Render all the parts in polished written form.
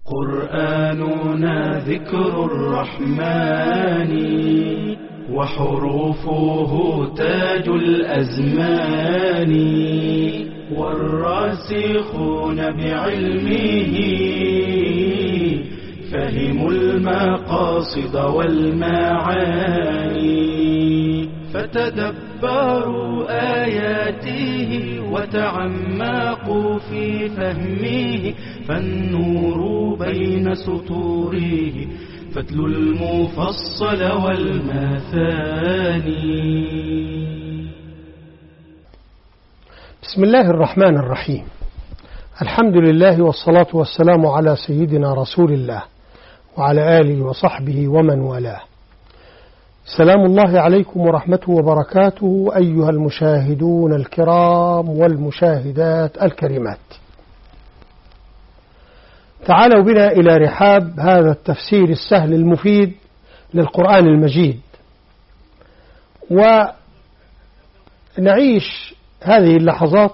قرآننا ذكر الرحمن وحروفه تاج الأزمان، والراسخون بعلمه فهموا المقاصد والمعاني، فتدبروا آياته وتعمقوا في فهمه، فالنور بين سطوره فتلو المفصل والمثاني. بسم الله الرحمن الرحيم. الحمد لله والصلاة والسلام على سيدنا رسول الله وعلى آله وصحبه ومن والاه. سلام الله عليكم ورحمته وبركاته أيها المشاهدون الكرام والمشاهدات الكريمات. تعالوا بنا إلى رحاب هذا التفسير السهل المفيد للقرآن المجيد، ونعيش هذه اللحظات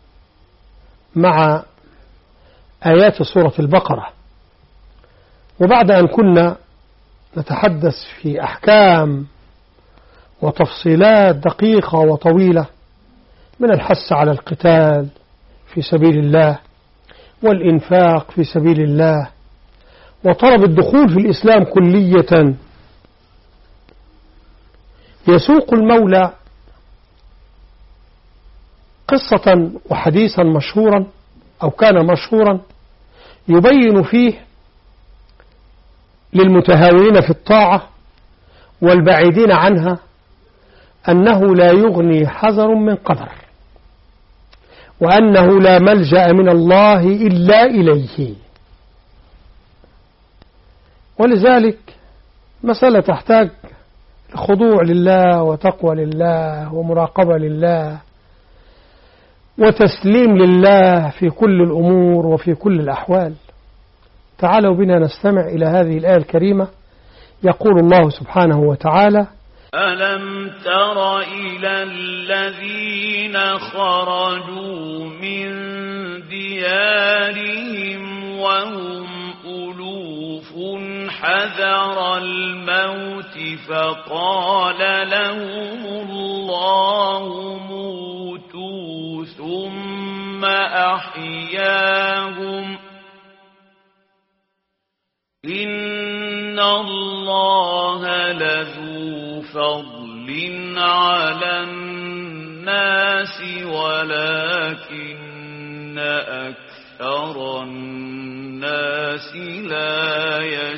مع آيات سورة البقرة. وبعد أن كنا نتحدث في أحكام وتفصيلات دقيقة وطويلة من الحث على القتال في سبيل الله والإنفاق في سبيل الله وطلب الدخول في الإسلام كلية، يسوق المولى قصة وحديثا مشهورا أو كان مشهورا يبين فيه للمتهاونين في الطاعة والبعيدين عنها أنه لا يغني حذر من قدر، وأنه لا ملجأ من الله إلا إليه. ولذلك مسألة تحتاج خضوع لله وتقوى لله ومراقبة لله وتسليم لله في كل الأمور وفي كل الأحوال. تعالوا بنا نستمع إلى هذه الآية الكريمة. يقول الله سبحانه وتعالى: ألم تر إلى الذين خرجوا من ديارهم وهم ألوف حذر الموت فقال لهم الله موتوا ثم أحياهم إن الله لذو فضل على الناس ولكن أكثر الناس لا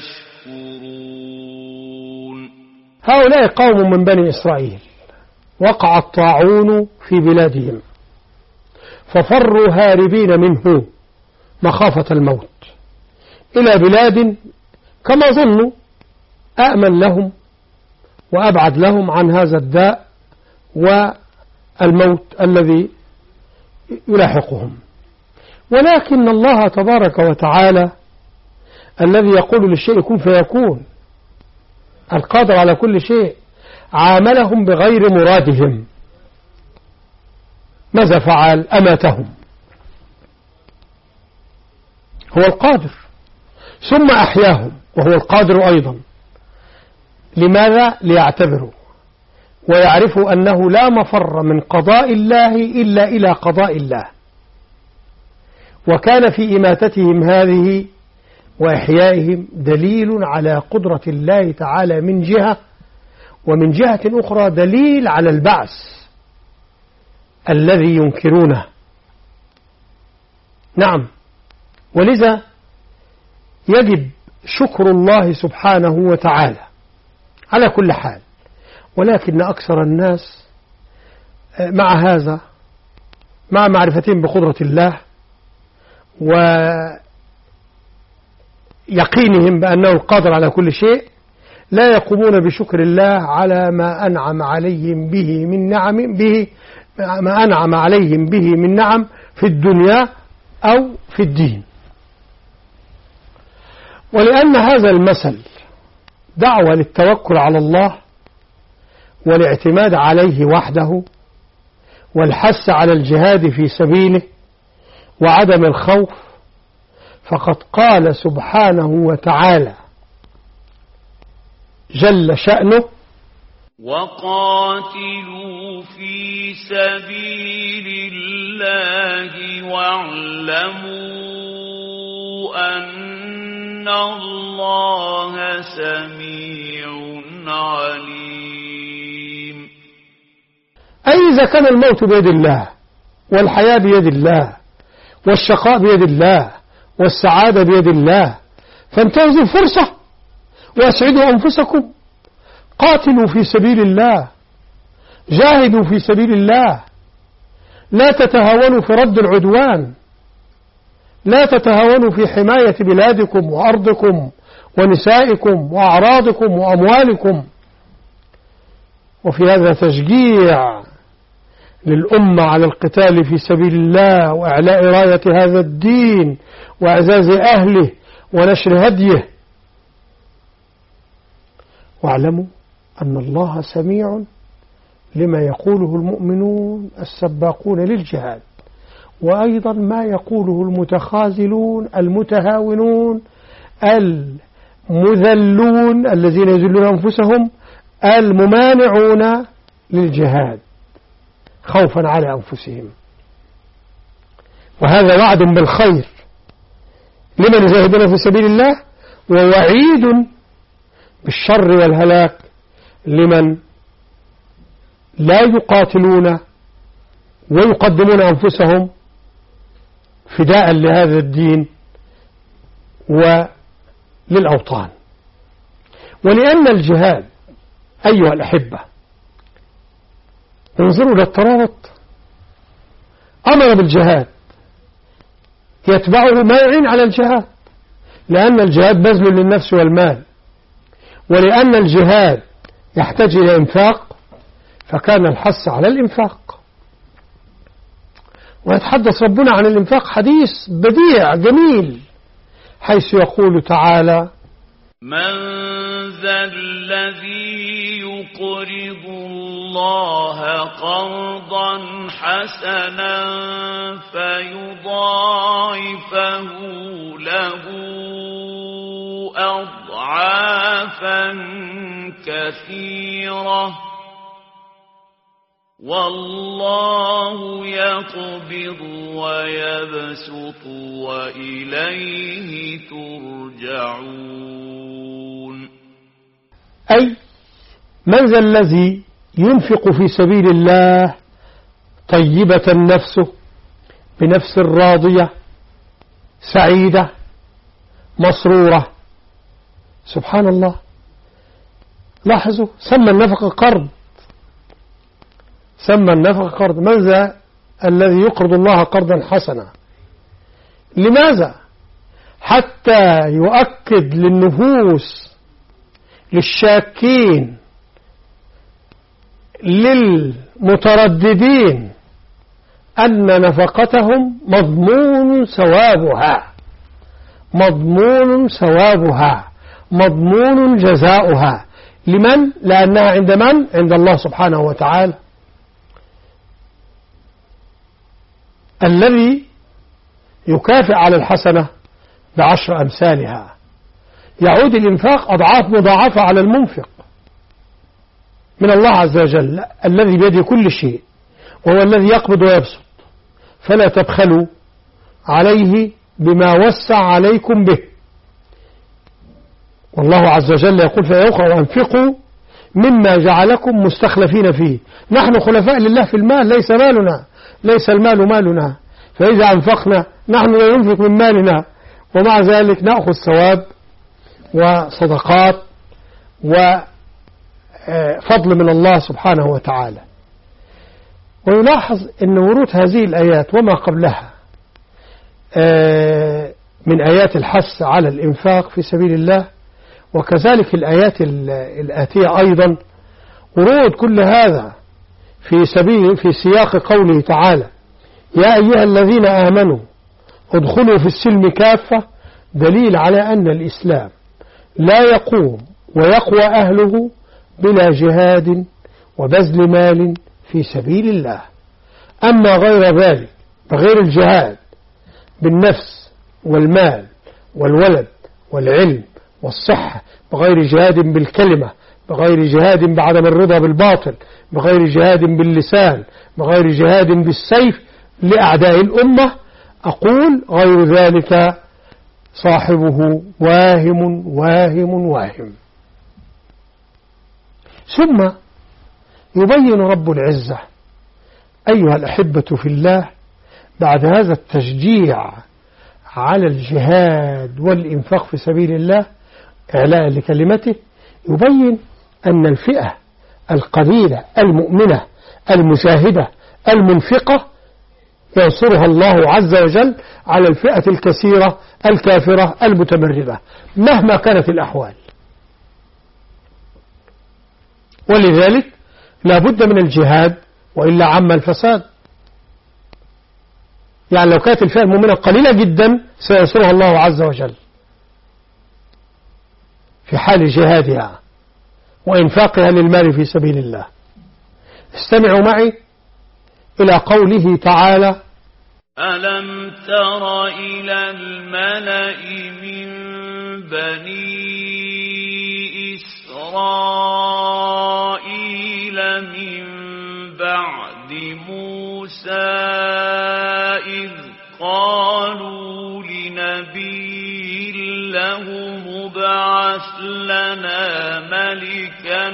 يشكرون. هؤلاء قوم من بني إسرائيل وقع الطاعون في بلادهم ففروا هاربين منه مخافة الموت إلى بلاد كما ظنوا أأمن لهم وأبعد لهم عن هذا الداء والموت الذي يلاحقهم. ولكن الله تبارك وتعالى الذي يقول للشيء كن فيكون، القادر على كل شيء، عاملهم بغير مرادهم. ماذا فعل؟ أماتهم، هو القادر، ثم أحياهم وهو القادر أيضا. لماذا؟ ليعتبروا ويعرفوا أنه لا مفر من قضاء الله إلا إلى قضاء الله. وكان في إماتتهم هذه وإحيائهم دليل على قدرة الله تعالى من جهة، ومن جهة أخرى دليل على البعث الذي ينكرونه. نعم، ولذا يجب شكر الله سبحانه وتعالى على كل حال. ولكن أكثر الناس مع هذا، مع معرفتهم بقدرة الله ويقينهم بأنه القادر على كل شيء، لا يقومون بشكر الله على ما أنعم عليهم به من نعم في الدنيا أو في الدين. ولأن هذا المثل دعوة للتوكل على الله والاعتماد عليه وحده والحث على الجهاد في سبيله وعدم الخوف، فقد قال سبحانه وتعالى جل شأنه: وقاتلوا في سبيل الله واعلموا أن الله سميع عليم. أي إذا كان الموت بيد الله والحياة بيد الله والشقاء بيد الله والسعادة بيد الله، فانتهزوا الفرصة وأسعدوا أنفسكم، قاتلوا في سبيل الله، جاهدوا في سبيل الله، لا تتهاونوا في رد العدوان، لا تتهاونوا في حماية بلادكم وأرضكم ونسائكم وأعراضكم وأموالكم. وفي هذا تشجيع للأمة على القتال في سبيل الله وإعلاء راية هذا الدين وإعزاز أهله ونشر هديه. واعلموا أن الله سميع لما يقوله المؤمنون السباقون للجهاد، وأيضا ما يقوله المتخاذلون المتهاونون المذلون الذين يذلون أنفسهم الممانعون للجهاد خوفا على أنفسهم. وهذا وعد بالخير لمن يجاهدون في سبيل الله، ووعيد بالشر والهلاك لمن لا يقاتلون ويقدمون أنفسهم فداء لهذا الدين وللأوطان. ولأن الجهاد أيها الأحبة، انظروا للترابط، أمر بالجهاد يتبعه ما يعين على الجهاد، لأن الجهاد بذل للنفس والمال، ولأن الجهاد يحتاج إلى إنفاق فكان الحث على الإنفاق. ويتحدث ربنا عن الإنفاق حديث بديع جميل، حيث يقول تعالى: من ذا الذي يقرض الله قرضا حسنا فيضاعفه له أضعافا كثيرة والله يقبض ويبسط وإليه ترجعون. أي من ذا الذي ينفق في سبيل الله طيبة نفسه بنفس راضية سعيدة مسرورة. سبحان الله، لاحظوا سمى النفقة قرض، سمى النفقة قرض. من ذا الذي يقرض الله قرضا حسنا؟ لماذا؟ حتى يؤكد للنفوس للشاكين للمترددين أن نفقتهم مضمون ثوابها، مضمون ثوابها، مضمون جزاؤها. لمن؟ لأنها عند من؟ عند الله سبحانه وتعالى، الذي يكافئ على الحسنة ب10 أمثالها. يعود الإنفاق أضعاف مضاعفة على المنفق من الله عز وجل، الذي بيده كل شيء، وهو الذي يقبض ويبسط، فلا تبخلوا عليه بما وسع عليكم به. والله عز وجل يقول في أخرى: وأنفقوا مما جعلكم مستخلفين فيه. نحن خلفاء لله في المال، ليس مالنا، ليس المال مالنا، فإذا أنفقنا نحن لا ننفق من مالنا، ومع ذلك نأخذ ثواب وصدقات وفضل من الله سبحانه وتعالى. ويلاحظ أن ورود هذه الآيات وما قبلها من آيات الحث على الإنفاق في سبيل الله، وكذلك الآيات الآتية أيضا، ورود كل هذا في سياق قوله تعالى: يا أيها الذين آمنوا ادخلوا في السلم كافة، دليل على أن الإسلام لا يقوم ويقوى أهله بلا جهاد وبذل مال في سبيل الله. أما غير ذلك، بغير الجهاد بالنفس والمال والولد والعلم والصحة، بغير جهاد بالكلمة، بغير جهاد بعدم الرضا بالباطل، بغير جهاد باللسان، بغير جهاد بالسيف لأعداء الأمة، أقول غير ذلك صاحبه واهم واهم واهم. ثم يبين رب العزة أيها الأحبة في الله بعد هذا التشجيع على الجهاد والإنفاق في سبيل الله إعلاء لكلمته، يبين أن الفئة القليلة المؤمنة المجاهدة المنفقة ينصرها الله عز وجل على الفئة الكثيرة الكافرة المتمردة مهما كانت الأحوال. ولذلك لا بد من الجهاد وإلا عم الفساد. يعني لو كانت الفئة المؤمنة قليلة جدا سينصرها الله عز وجل في حال جهادها وإنفاقها للمال في سبيل الله. استمعوا معي إلى قوله تعالى: ألم تر إلى الملأ من بني إسرائيل من بعد موسى إذ قالوا لنبي له مبعث لنا ملكا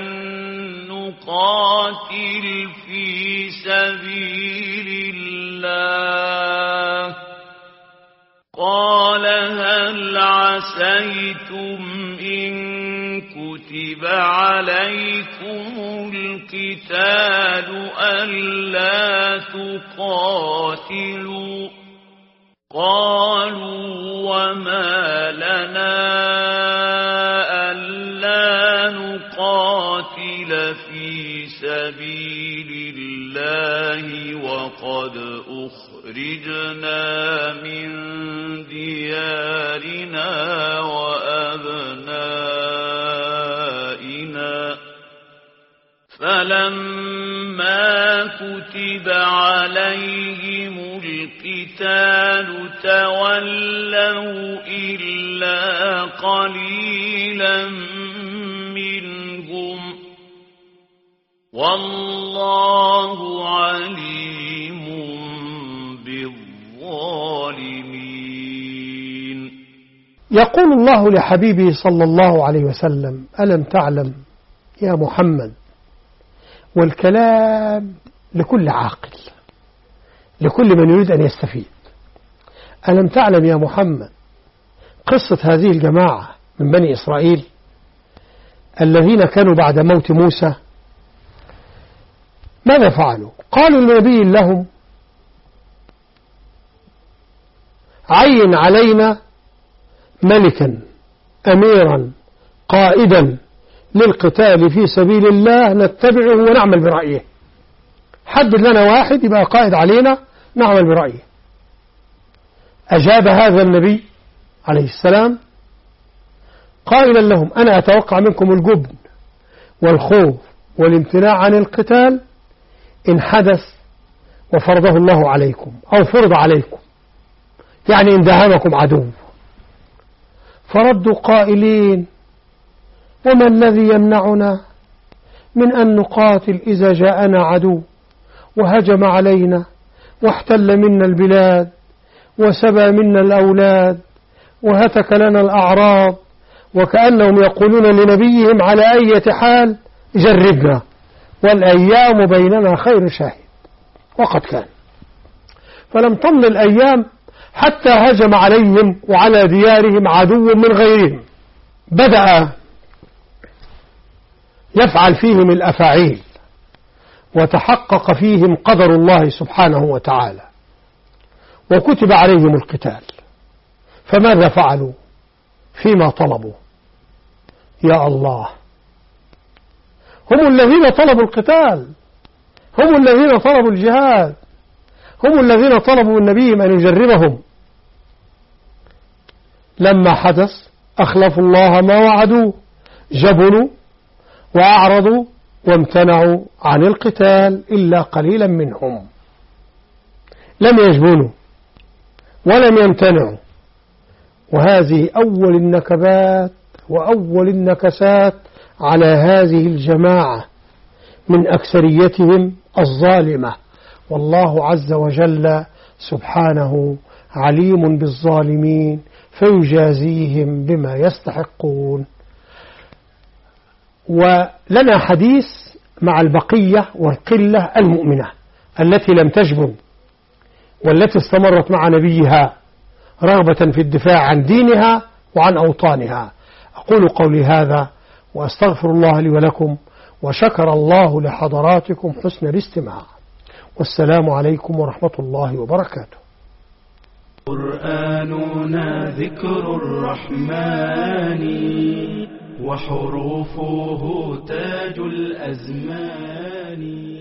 نقاتل في سبيل الله قال هل عسيتم إن كتب عليكم القتال ألا تقاتلوا قالوا وما لنا ألا نقاتل في سبيل الله وقد أخرجنا من ديارنا وأبنائنا فلما كتب عليهم القتال تولوا إلا قليلا منهم والله عليم بالظالمين. يقول الله لحبيبه صلى الله عليه وسلم: ألم تعلم يا محمد، والكلام لكل عاقل، لكل من يريد أن يستفيد. ألم تعلم يا محمد قصة هذه الجماعة من بني إسرائيل الذين كانوا بعد موت موسى ماذا فعلوا؟ قالوا لنبي لهم: عين علينا ملكا أميرا قائدا للقتال في سبيل الله نتبعه ونعمل برأيه. حدد لنا واحد يبقى قائد علينا نعمل برأيه. أجاب هذا النبي عليه السلام قائلا لهم: أنا أتوقع منكم الجبن والخوف والامتناع عن القتال إن حدث وفرضه الله عليكم أو فرض عليكم، يعني إن داهمكم عدو. فردوا قائلين: وما الذي يمنعنا من أن نقاتل إذا جاءنا عدو وهجم علينا واحتل منا البلاد وسبى منا الأولاد وهتك لنا الأعراض، وكأنهم يقولون لنبيهم على أي حال جربنا والأيام بيننا خير شاهد. وقد كان. فلم تمض الأيام حتى هجم عليهم وعلى ديارهم عدو من غيرهم، بدأ يفعل فيهم الأفاعيل وتحقق فيهم قدر الله سبحانه وتعالى وكتب عليهم القتال. فماذا فعلوا فيما طلبوا؟ يا الله، هم الذين طلبوا القتال، هم الذين طلبوا الجهاد، هم الذين طلبوا من نبيهم أن يجربهم. لما حدث أخلفوا الله ما وعدوا، جبنوا وأعرضوا وامتنعوا عن القتال إلا قليلا منهم. لم يجبنوا ولم يمتنعوا وهذه أول النكبات وأول النكسات على هذه الجماعة من أكثريتهم الظالمة. والله عز وجل سبحانه عليم بالظالمين فيجازيهم بما يستحقون. ولنا حديث مع البقية والقلة المؤمنة التي لم تجبن والتي استمرت مع نبيها رغبة في الدفاع عن دينها وعن أوطانها. أقول قولي هذا وأستغفر الله لي ولكم، وشكر الله لحضراتكم حسن الاستماع، والسلام عليكم ورحمة الله وبركاته. قرآننا ذكر الرحمن وحروفه تاج الأزمان.